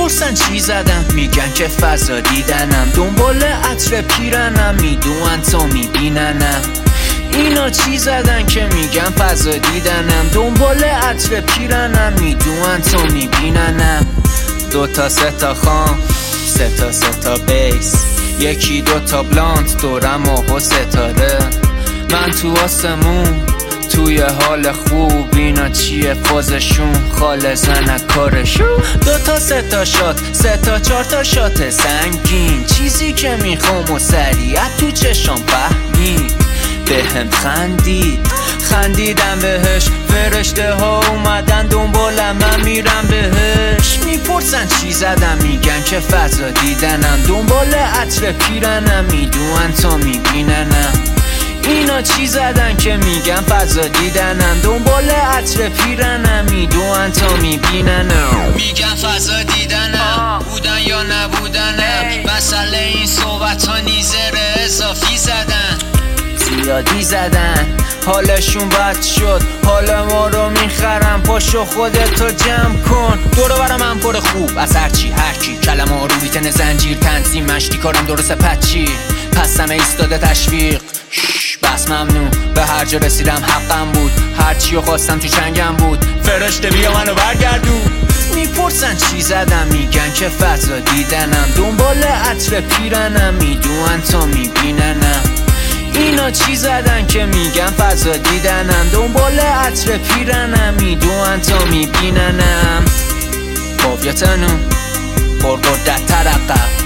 میپرسن چی زدم، میگن که فضا دیدنم. دنبال عطر پیرنم، میدونن تا میبیننم. اینا چی زدن که میگن فضا دیدنم. دنبال عطر پیرنم، میدونن تا میبیننم. 2 تا 3 تا خام، 3 تا بیس، 1 2 تا بلانت، دورم ماه و ستاره. من تو آسمون توی حال خوب، اینا چیه فازشون، خاله زنک کارشون. 2 تا 3 تا شات، 3 تا 4 تا شات سنگین، چیزی که میخوام و سریع تو چشام فهمید. بهم خندیدم بهش، فرشته ها اومدن دنبالم، من میرم بهش. میپرسن چی زدم، میگن که فضا دیدنم. دنبال عطر پیرنم، میدونن تا میبیننم. اینا چی زدن که میگن فضا دیدنم. دنبال عطر پیرنم، میدونن تا میبیننم. میگن فضا دیدنم، بودن یا نبودنم. مسئله این صحبت ها نیزر اضافی زدن، زیادی زدن. حالشون بد شد، حال ما رو میخرم. پاشو خودتو جمع کن، دورو برم من پر خوب از هرچی هرکی. کلمه ها رو بیتن زنجیر تنظیم، مشتی کارم درست پچی. پسم ایستاده تشویق، بس ممنون. به هر جا رسیدم حقم بود، هرچی رو خواستم تو چنگم بود. فرشته بیا منو برگردون. میپرسن چی زدم، میگن که فضا دیدنم. دنبال عطر پیرنم، میدونن تا میبیننم. اینا چی زدن که میگن فضا دیدنم. دنبال عطر پیرنم، میدونن تا میبیننم. هویتنو پرقدرت ترقب،